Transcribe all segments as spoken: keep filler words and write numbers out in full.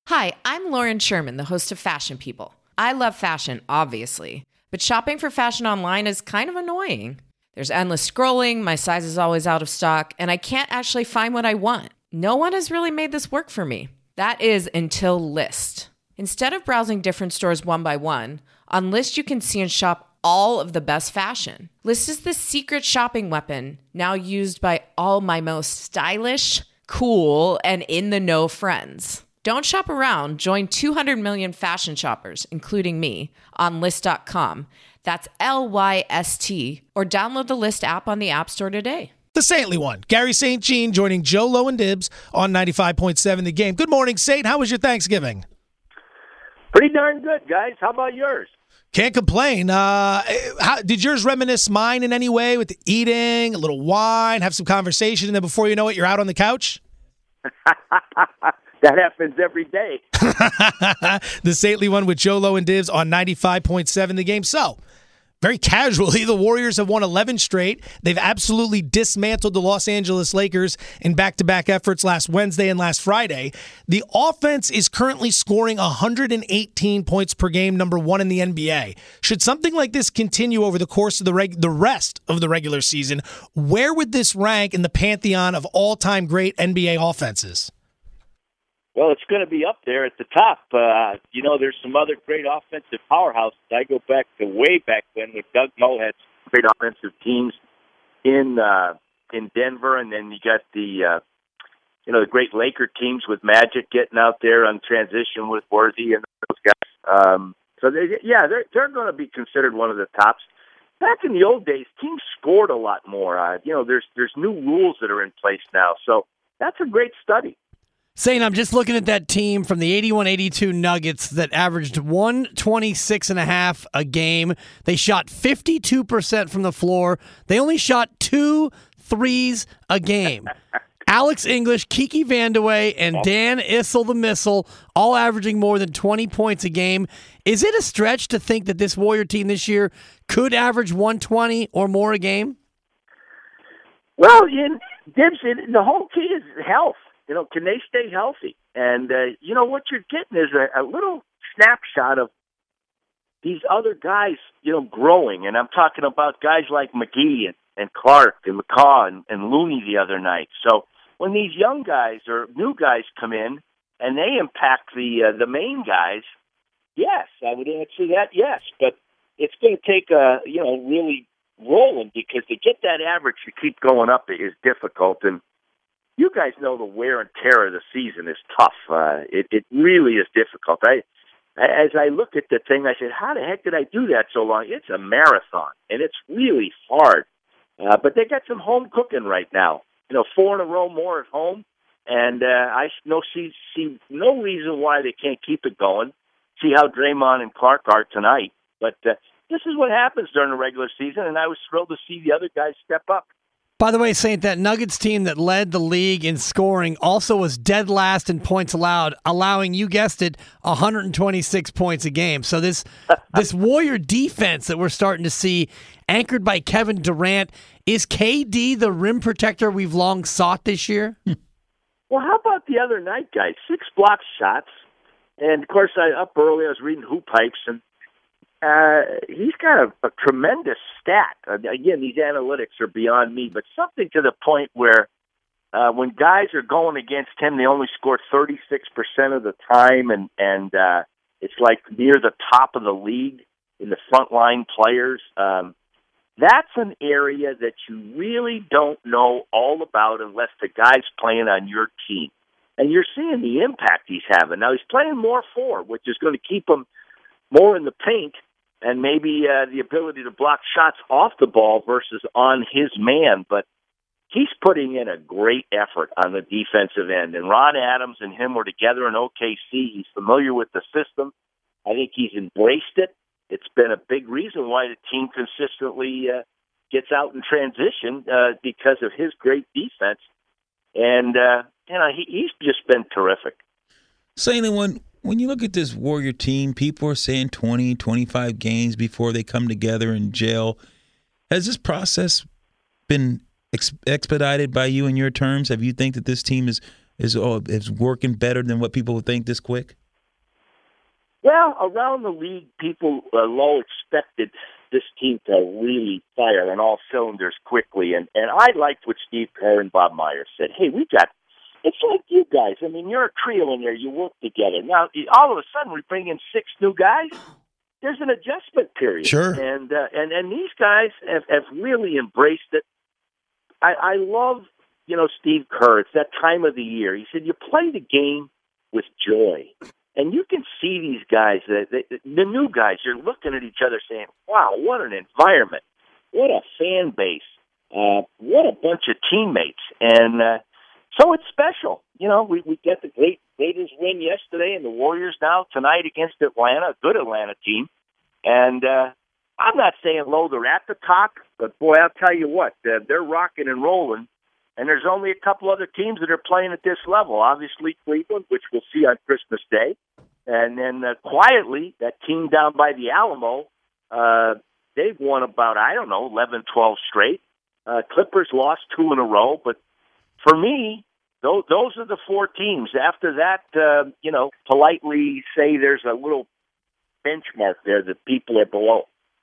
Hi, I'm Lauren Sherman, the host of Fashion People. I love fashion, obviously, but shopping for fashion online is kind of annoying. There's endless scrolling, my size is always out of stock, and I can't actually find what I want. No one has really made this work for me. That is until Lyst. Instead of browsing different stores one by one, on Lyst you can see and shop all of the best fashion. Lyst is the secret shopping weapon, now used by all my most stylish, cool, and in-the-know friends. Don't shop around. Join two hundred million fashion shoppers, including me, on Lyst dot com. That's L Y S T. Or download the Lyst app on the App Store today. The Saintly One, Gary Saint Jean, joining Joe Low and Dibs on ninety-five point seven The Game. Good morning, Saint. How was your Thanksgiving? Pretty darn good, guys. How about yours? Can't complain. Uh, how, did yours reminisce mine in any way with the eating, a little wine, have some conversation, and then before you know it, you're out on the couch? That happens every day. The Saintly One with Joe Low and Dibs on ninety-five point seven The Game. So, very casually, the Warriors have won eleven straight. They've absolutely dismantled the Los Angeles Lakers in back-to-back efforts last Wednesday and last Friday. The offense is currently scoring one hundred eighteen points per game, number one in the N B A. Should something like this continue over the course of the reg- the rest of the regular season, where would this rank in the pantheon of all-time great N B A offenses? Well, it's going to be up there at the top. Uh, you know, there's some other great offensive powerhouses. I go back to way back when when Doug Moe had great offensive teams in uh, in Denver, and then you got the uh, you know the great Laker teams with Magic getting out there on transition with Worthy and those guys. Um, so they, yeah, they're they're going to be considered one of the tops. Back in the old days, teams scored a lot more. Uh, you know, there's there's new rules that are in place now, so that's a great study. Saying I'm just looking at that team from the eighty-one eighty-two Nuggets that averaged one twenty-six and a half a game. They shot fifty-two percent from the floor. They only shot two threes a game. Alex English, Kiki Vandeweghe, and Dan Issel the Missile all averaging more than twenty points a game. Is it a stretch to think that this Warrior team this year could average one twenty or more a game? Well, in Dibs, the whole key is health. You know, can they stay healthy? And, uh, you know, what you're getting is a, a little snapshot of these other guys, you know, growing. And I'm talking about guys like McGee and, and Clark and McCaw and, and Looney the other night. So when these young guys or new guys come in and they impact the uh, the main guys, yes, I would answer that, yes. But it's going to take, a, you know, really rolling because to get that average to keep going up is difficult. And you guys know the wear and tear of the season is tough. Uh, it, it really is difficult. I, as I look at the thing, I said, how the heck did I do that so long? It's a marathon, and it's really hard. Uh, but they got some home cooking right now. You know, four in a row more at home, and uh, I no see, see no reason why they can't keep it going. See how Draymond and Clark are tonight. But uh, this is what happens during the regular season, and I was thrilled to see the other guys step up. By the way, Saint, that Nuggets team that led the league in scoring also was dead last in points allowed, allowing, you guessed it, one hundred twenty-six points a game. So this this Warrior defense that we're starting to see, anchored by Kevin Durant, is K D the rim protector we've long sought this year? Well, how about the other night, guys? Six block shots. And, of course, I up early, I was reading Hoop Pipes, and Uh, he's got a, a tremendous stat. Uh, again, these analytics are beyond me, but something to the point where uh, when guys are going against him, they only score thirty-six percent of the time, and, and uh, it's like near the top of the league in the frontline players. Um, that's an area that you really don't know all about unless the guy's playing on your team. And you're seeing the impact he's having. Now, he's playing more forward, which is going to keep him more in the paint, and maybe uh, the ability to block shots off the ball versus on his man. But he's putting in a great effort on the defensive end. And Ron Adams and him were together in O K C. He's familiar with the system. I think he's embraced it. It's been a big reason why the team consistently uh, gets out in transition uh, because of his great defense. And, uh, you know, he, he's just been terrific. Saintly One, when you look at this Warrior team, people are saying twenty, twenty-five games before they come together in jail. Has this process been ex- expedited by you in your terms? Have you think that this team is is oh, is working better than what people would think this quick? Well, around the league, people uh, low expected this team to really fire on all cylinders quickly. And, and I liked what Steve Kerr and Bob Myers said. Hey, we got, it's like you guys. I mean, you're a trio in there. You work together. Now, all of a sudden, we bring in six new guys. There's an adjustment period. Sure. And, uh, and, and these guys have, have really embraced it. I, I love, you know, Steve Kerr. It's that time of the year. He said, you play the game with joy. And you can see these guys, the, the, the new guys, you're looking at each other saying, wow, what an environment. What a fan base. Uh, what a bunch of teammates. And uh, so it's special. You know, we, we get the great Raiders win yesterday and the Warriors now tonight against Atlanta, a good Atlanta team. And uh, I'm not saying low, they're at the top, but boy, I'll tell you what, uh, they're rocking and rolling. And there's only a couple other teams that are playing at this level. Obviously, Cleveland, which we'll see on Christmas Day. And then uh, quietly, that team down by the Alamo, uh, they've won about, I don't know, eleven, twelve straight. Uh, Clippers lost two in a row. But for me, those, those are the four teams. After that, uh, you know, politely say there's a little benchmark there that people are below.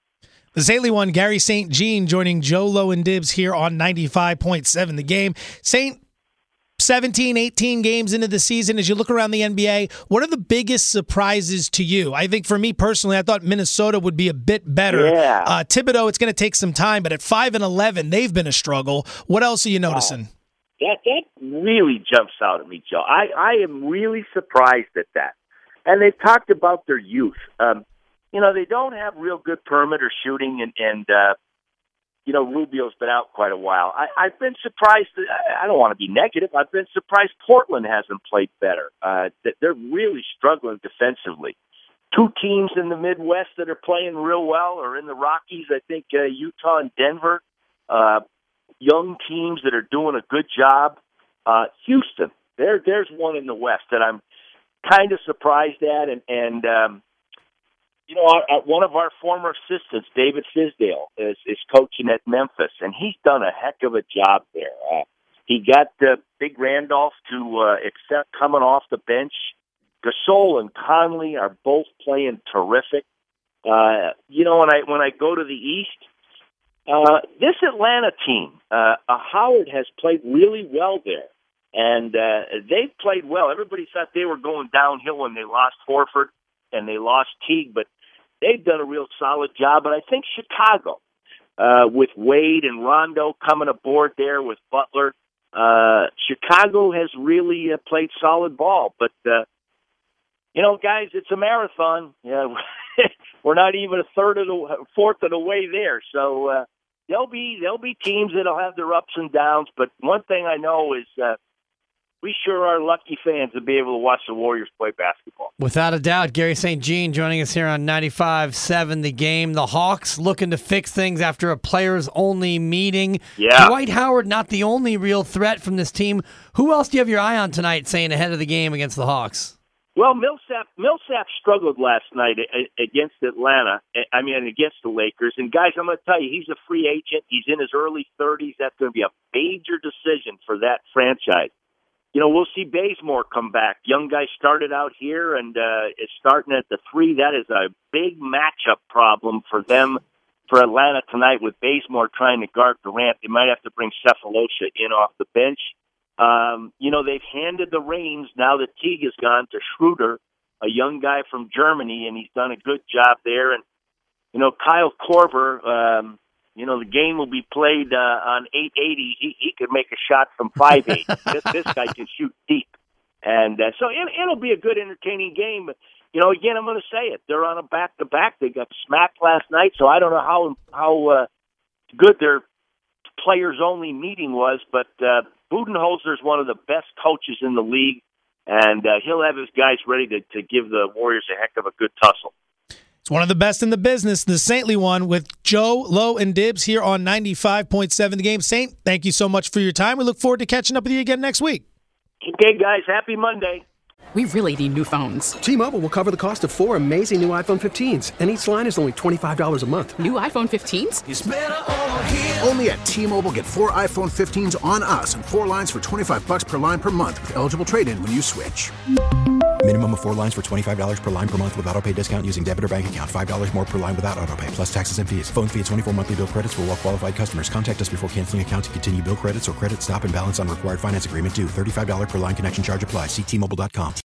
The Saintly one, Gary Saint Jean, joining Joe Low and Dibs here on ninety-five point seven The Game. Saint, seventeen, eighteen games into the season, as you look around the N B A, what are the biggest surprises to you? I think for me personally, I thought Minnesota would be a bit better. Yeah. Uh, Thibodeau, it's going to take some time, but at five and eleven, they've been a struggle. What else are you noticing? Wow. That that really jumps out at me, Joe. I, I am really surprised at that. And they've talked about their youth. Um, you know, they don't have real good perimeter shooting, and, and uh, you know, Rubio's been out quite a while. I, I've been surprised. I don't want to be negative. I've been surprised Portland hasn't played better. Uh, that they're really struggling defensively. Two teams in the Midwest that are playing real well are in the Rockies. I think uh, Utah and Denver. Uh, young teams that are doing a good job. Uh, Houston, there, there's one in the West that I'm kind of surprised at, and and um, you know, our, our, one of our former assistants, David Fisdale, is, is coaching at Memphis, and he's done a heck of a job there. Uh, he got uh, Big Randolph to uh, accept coming off the bench. Gasol and Conley are both playing terrific. Uh, you know, when I when I go to the East, uh, this Atlanta team, uh, uh, Howard has played really well there, and uh, they've played well. Everybody thought they were going downhill when they lost Horford and they lost Teague, but they've done a real solid job. And I think Chicago, uh, with Wade and Rondo coming aboard there with Butler, uh, Chicago has really uh, played solid ball. But, uh, you know, guys, it's a marathon. Yeah, we're not even a third of the fourth of the way there. So uh, there'll be there'll be teams that'll have their ups and downs. But one thing I know is uh, we sure are lucky fans to be able to watch the Warriors play basketball. Without a doubt. Gary Saint Jean joining us here on ninety-five seven The Game. The Hawks looking to fix things after a players-only meeting. Yeah. Dwight Howard not the only real threat from this team. Who else do you have your eye on tonight, saying ahead of the game against the Hawks? Well, Millsap Millsap struggled last night against Atlanta. I mean, against the Lakers. And guys, I'm going to tell you, he's a free agent. He's in his early thirties. That's going to be a major decision for that franchise. You know, we'll see Bazemore come back. Young guy started out here and uh, is starting at the three. That is a big matchup problem for them, for Atlanta tonight, with Bazemore trying to guard Durant. They might have to bring Cephalosha in off the bench. Um, you know, they've handed the reins now that Teague is gone to Schroeder, a young guy from Germany, and he's done a good job there. And, you know, Kyle Korver, um, you know, the game will be played uh, on eight eighty. He, he could make a shot from five eight. this, this guy can shoot deep. And uh, so it, it'll be a good, entertaining game. But, you know, again, I'm going to say it. They're on a back-to-back. They got smacked last night, so I don't know how how uh, good their players-only meeting was, but uh, Budenholzer's one of the best coaches in the league, and uh, he'll have his guys ready to, to give the Warriors a heck of a good tussle. It's one of the best in the business, the Saintly one, with Joe, Low, and Dibs here on ninety-five point seven The Game. Saint, thank you so much for your time. We look forward to catching up with you again next week. Okay, guys, happy Monday. We really need new phones. T-Mobile will cover the cost of four amazing new iPhone fifteens, and each line is only twenty-five dollars a month. New iPhone fifteens? It's better over here. Only at T-Mobile, get four iPhone fifteens on us and four lines for twenty-five bucks per line per month with eligible trade-in when you switch. Minimum of four lines for twenty-five dollars per line per month with autopay discount using debit or bank account. five dollars more per line without autopay, plus taxes and fees. Phone fee at twenty-four monthly bill credits for well-qualified customers. Contact us before canceling account to continue bill credits or credit stop and balance on required finance agreement due. thirty-five dollars per line connection charge applies. See T Mobile dot com.